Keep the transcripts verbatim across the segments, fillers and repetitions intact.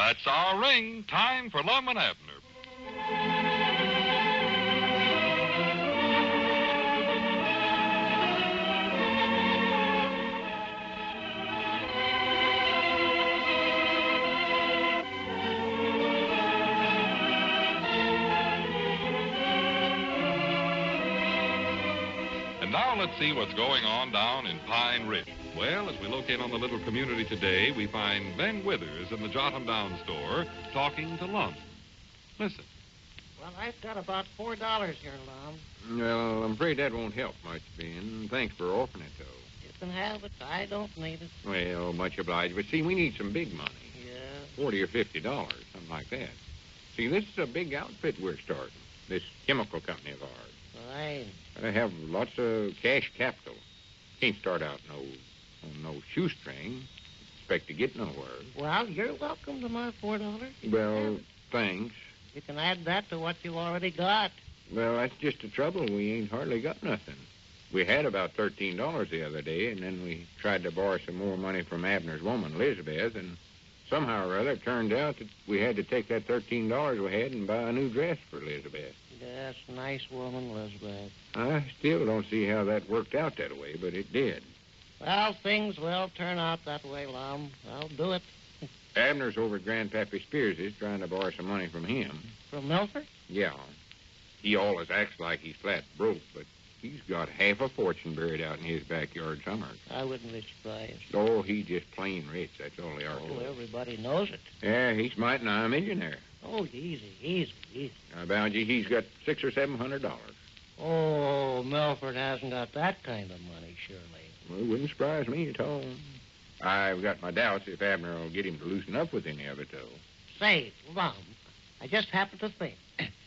That's our ring. Time for Lum and Abner. And now let's see what's going on down in Pine Ridge. Well, as we locate on the little community today, we find Ben Withers in the Jotham Down store talking to Lum. Listen. Well, I've got about four dollars here, Lum. Well, I'm afraid that won't help much, Ben. Thanks for offering it, though. You can have it. I don't need it. Well, much obliged. But see, we need some big money. Yeah. Forty or fifty dollars, something like that. See, this is a big outfit we're starting. This chemical company of ours. Right. Gotta have lots of cash capital. Can't start out no on no shoestring. Expect to get nowhere. Well, you're welcome to my four dollars. Well, thanks. You can add that to what you already got. Well, that's just the trouble. We ain't hardly got nothing. We had about thirteen dollars the other day, and then we tried to borrow some more money from Abner's woman, Elizabeth, and somehow or other it turned out that we had to take that thirteen dollars we had and buy a new dress for Elizabeth. Yes, nice woman, Elizabeth. I still don't see how that worked out that way, but it did. Well, things will turn out that way, Lum. I'll do it. Abner's over at Grandpappy Spears is trying to borrow some money from him. From Milford? Yeah. He always acts like he's flat broke, but he's got half a fortune buried out in his backyard somewhere. I wouldn't be surprised. Oh, he's just plain rich. That's all they are. Oh, everybody knows it. Yeah, he's mighty nigh a millionaire. Oh, easy, easy, easy. I bound you he's got six or seven hundred dollars. Oh, Milford hasn't got that kind of money, surely. Well, it wouldn't surprise me at all. I've got my doubts if Abner will get him to loosen up with any of it, though. Say, Lum, I just happened to think.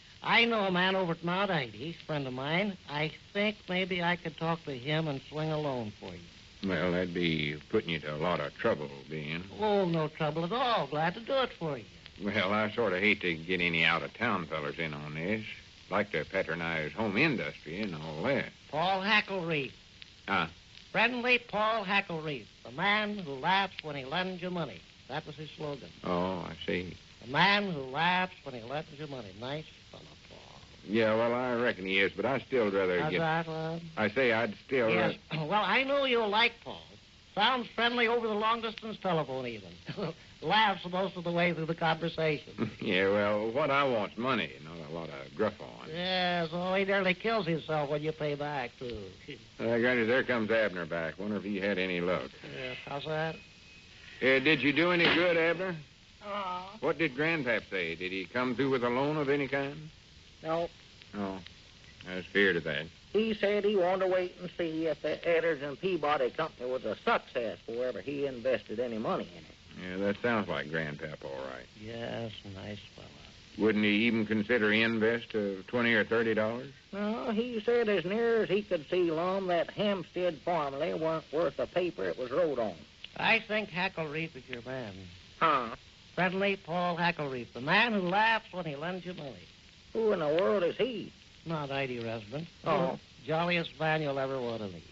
I know a man over at Mount Ida, a friend of mine. I think maybe I could talk to him and swing a loan for you. Well, that'd be putting you to a lot of trouble, Ben. Oh, no trouble at all. Glad to do it for you. Well, I sort of hate to get any out-of-town fellers in on this. Like to patronize home industry and all that. Paul Hacklereef. Huh? Friendly Paul Hacklereef, the man who laughs when he lends you money. That was his slogan. Oh, I see. The man who laughs when he lends you money. Nice fellow, Paul. Yeah, well, I reckon he is, but I still rather How's get... that, love? I say I'd still... Yes. Well, I know you'll like Paul. Sounds friendly over the long-distance telephone, even. Laughs most of the way through the conversation. Yeah, well, what I want's money, not a lot of gruff on. Yes, oh, he nearly kills himself when you pay back, too. Uh, Granny, there comes Abner back. Wonder if he had any luck. Yes, how's that? Uh, did you do any good, Abner? Oh. What did Grandpap say? Did he come through with a loan of any kind? No. Oh, I was feared of that. He said he wanted to wait and see if the Edders and Peabody Company was a success before ever he invested any money in it. Yeah, that sounds like Grandpap, all right. Yes, nice fella. Wouldn't he even consider invest of twenty or thirty dollars? No, he said as near as he could see, Lum, that Hempstead formula weren't worth the paper it was wrote on. I think Hacklereef is your man. Huh? Friendly Paul Hacklereef, the man who laughs when he lends you money. Who in the world is he? Not I D resident. Oh. Jolliest man you'll ever want to meet.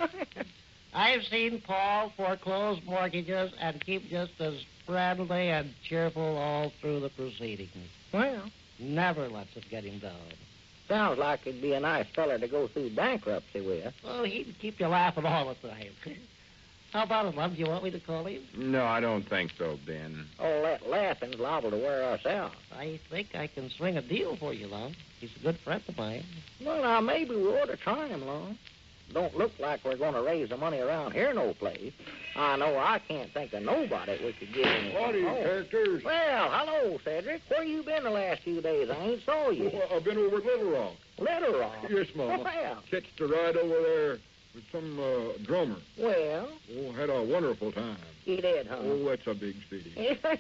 I've seen Paul foreclose mortgages and keep just as friendly and cheerful all through the proceedings. Well, never lets it get him down. Sounds like he'd be a nice feller to go through bankruptcy with. Oh, he'd keep you laughing all the time. How about it, Lum? Do you want me to call him? No, I don't think so, Ben. Oh, that laughing's liable to wear us out. I think I can swing a deal for you, Lum. He's a good friend of mine. Well, now, maybe we ought to try him, Lum. Don't look like we're going to raise the money around here no place. I know I can't think of nobody we could get in. What are you, characters? Well, hello, Cedric. Where you been the last few days? I ain't saw you. Well, I've been over at Little Rock. Little Rock? Yes, Mama. Well. Catched a ride over there with some uh, drummer. Well? Oh, had a wonderful time. He did, huh? Oh, that's a big city.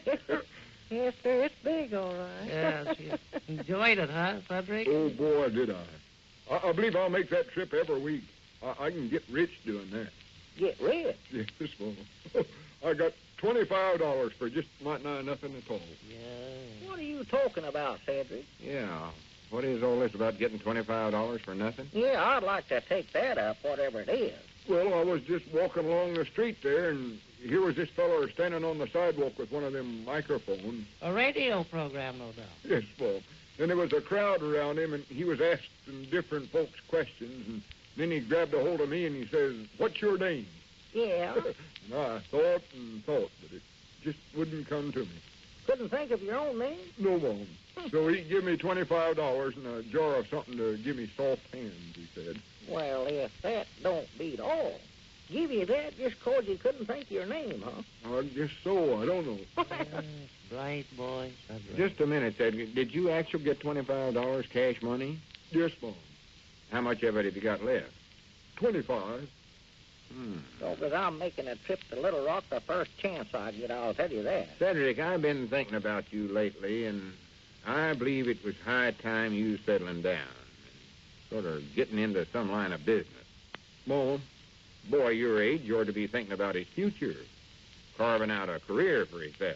Yes, sir, it's big, all right. Yes, you enjoyed it, huh, Cedric? Oh, boy, did I. I, I believe I'll make that trip every week. I, I can get rich doing that. Get rich? Yes, Mama. I got twenty-five dollars for just might not nothing at all. Yeah. What are you talking about, Cedric? Yeah. What is all this about getting twenty-five dollars for nothing? Yeah, I'd like to take that up, whatever it is. Well, I was just walking along the street there, and here was this feller standing on the sidewalk with one of them microphones. A radio program, no doubt. Yes, Paul. Then there was a crowd around him, and he was asking different folks questions, and then he grabbed a hold of me, and he says, "What's your name?" Yeah? And I thought and thought, but it just wouldn't come to me. Couldn't think of your own name? No, Mom. So he give me twenty-five dollars and a jar of something to give me soft hands, he said. Well, if that don't beat all. Give you that just 'cause you couldn't think of your name, huh? I guess so. I don't know. Yes, right, boy. That's right. Just a minute, Cedric. Did you actually get twenty-five dollars cash money? Yes, Mom. How much of it have you got left? Twenty-five. Hmm. So, because I'm making a trip to Little Rock the first chance I get, I'll tell you that. Cedric, I've been thinking about you lately, and I believe it was high time you settling down and sort of getting into some line of business. Mom? Boy your age, you ought to be thinking about his future, carving out a career for himself.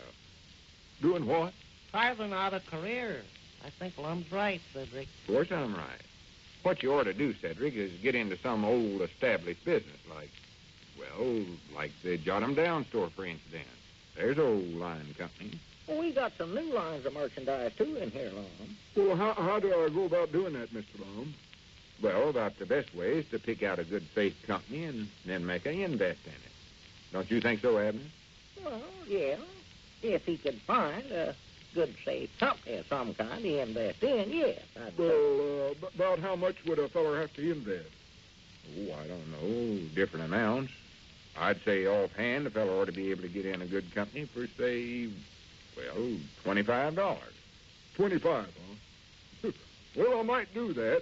Doing what? Carving out a career. I think Lum's right, Cedric. Of course I'm right. What you ought to do, Cedric, is get into some old established business like, well, like the Jot 'em Down store, for instance. There's an old line company. Well, we got some new lines of merchandise, too, in here, Lum. Well, how, how do I go about doing that, Mister Lum? Well, about the best way is to pick out a good, safe company and then make an invest in it. Don't you think so, Abner? Well, yeah. If he could find a good, safe company of some kind to invest in, yes. I'd say. Well, uh, b- about how much would a feller have to invest? Oh, I don't know. Different amounts. I'd say offhand, a fellow ought to be able to get in a good company for, say, well, twenty-five dollars. Twenty-five, huh? Well, I might do that.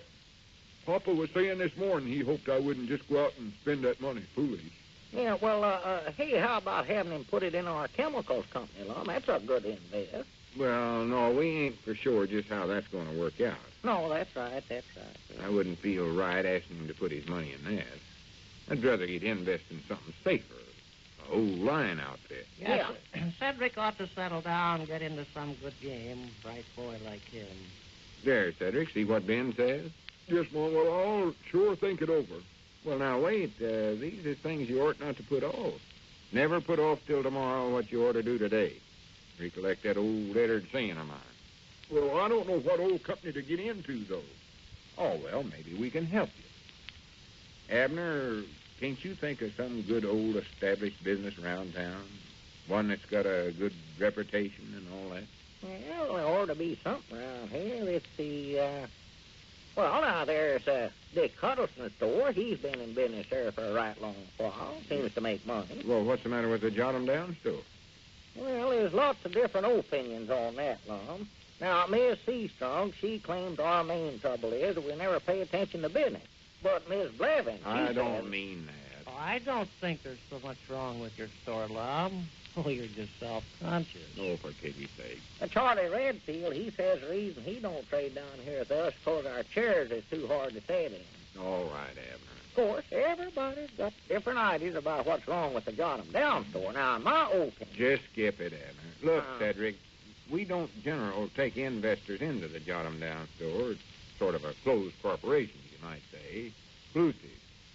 Papa was saying this morning he hoped I wouldn't just go out and spend that money foolish. Yeah, well, uh, uh, hey, how about having him put it in our chemicals company, Lum? That's a good invest. Well, no, we ain't for sure just how that's going to work out. No, that's right, that's right. I wouldn't feel right asking him to put his money in that. I'd rather he'd invest in something safer, a old line outfit. Yeah. Cedric ought to settle down and get into some good game, bright boy like him. There, Cedric, see what Ben says? Yes, Mom. Well, I'll sure think it over. Well, now, wait. Uh, these are things you ought not to put off. Never put off till tomorrow what you ought to do today. Recollect that old lettered saying of mine. Well, I don't know what old company to get into, though. Oh, well, maybe we can help you. Abner, can't you think of some good old established business around town? One that's got a good reputation and all that? Well, there ought to be something around here. It's the, uh... Well, now, there's uh, Dick Huddleston's store. He's been in business there for a right long while. Seems to make money. Well, what's the matter with the Jot 'em Down store? Well, there's lots of different opinions on that, Lum. Now, Miss Seastrong, she claims our main trouble is that we never pay attention to business. But Miss Blevins, she I don't says, mean that. Oh, I don't think there's so much wrong with your store, Lum. Oh, you're just self-conscious. Oh, for pity's sake. Uh, Charlie Redfield, he says the reason he don't trade down here with us is because our chairs is too hard to sit in. All right, Abner. Of course, everybody's got different ideas about what's wrong with the Jot 'em Down store. Now, in my opinion... Just skip it, Abner. Look, Uh. Cedric, we don't generally take investors into the Jot 'em Down store. It's sort of a closed corporation, you might say. Exclusive.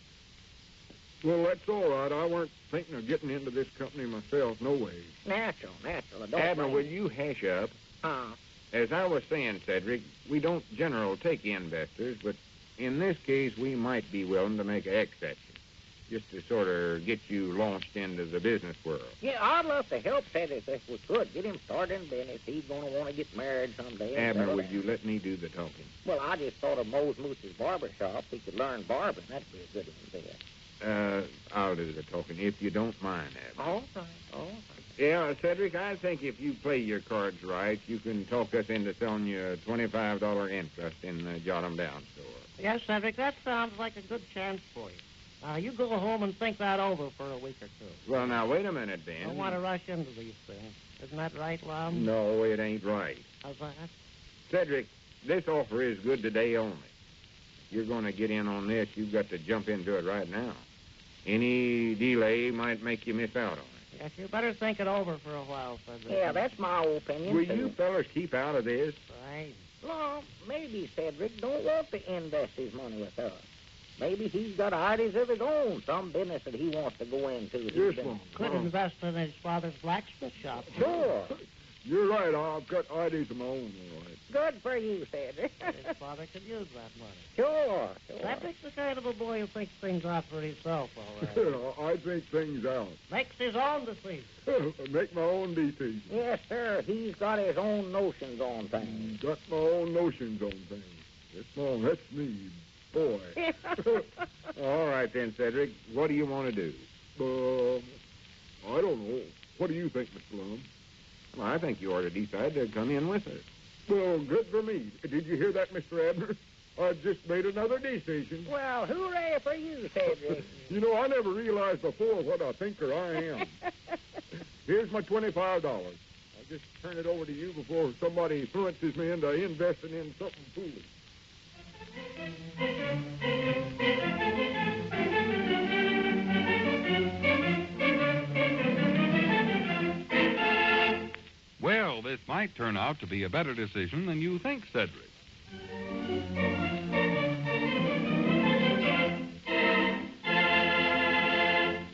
Well, that's all right. I weren't thinking of getting into this company myself, no way. Natural, natural. I don't Abner, blame will you. you hash up? Uh, As I was saying, Cedric, we don't generally take investors, but in this case, we might be willing to make an exception, just to sort of get you launched into the business world. yeah, I'd love to help Cedric if we could. Get him started in business. He's going to want to get married someday. and Abner, settle will down. you let me do the talking? Well, I just thought of Mose Moose's barber shop. He could learn barbering. That'd be a good invest. Uh, I'll do the talking, if you don't mind, Abner. All right, all right. Yeah, Cedric, I think if you play your cards right, you can talk us into selling you a twenty-five dollars interest in the Jot 'em Down store. Yes, Cedric, that sounds like a good chance for you. Now, you go home and think that over for a week or two. Well, now, wait a minute, I Ben. don't want to rush into these things. Isn't that right, Lum? No, it ain't right. How's that? Cedric, this offer is good today only. If you're going to get in on this, you've got to jump into it right now. Any delay might make you miss out on it. Yes, you better think it over for a while, Cedric. Yeah, that's my opinion, Will too. you fellas keep out of this? Right. Well, maybe Cedric don't want to invest his money with us. Maybe he's got ideas of his own, some business that he wants to go into. Yes, Mom. Could Mom. invest in his father's blacksmith shop. Sure. You're right. I've got ideas of my own, all right. Good for you, Cedric. His father could use that money. Sure, sure. Cedric's the kind of a boy who thinks things out for himself, all I right. think things out. Makes his own decisions. Make my own decisions. Yes, sir. He's got his own notions on things. Got my own notions on things. Yes, Mom, that's me, boy. All right, then, Cedric. What do you want to do? Uh, I don't know. What do you think, Mister Lum? Well, I think you ought to decide to come in with us. Well, good for me. Did you hear that, Mister Abner? I just made another decision. Well, hooray for you, Cedric. You know, I never realized before what a thinker I am. Here's my twenty-five dollars. I'll just turn it over to you before somebody influences me into investing in something foolish. Well, this might turn out to be a better decision than you think, Cedric.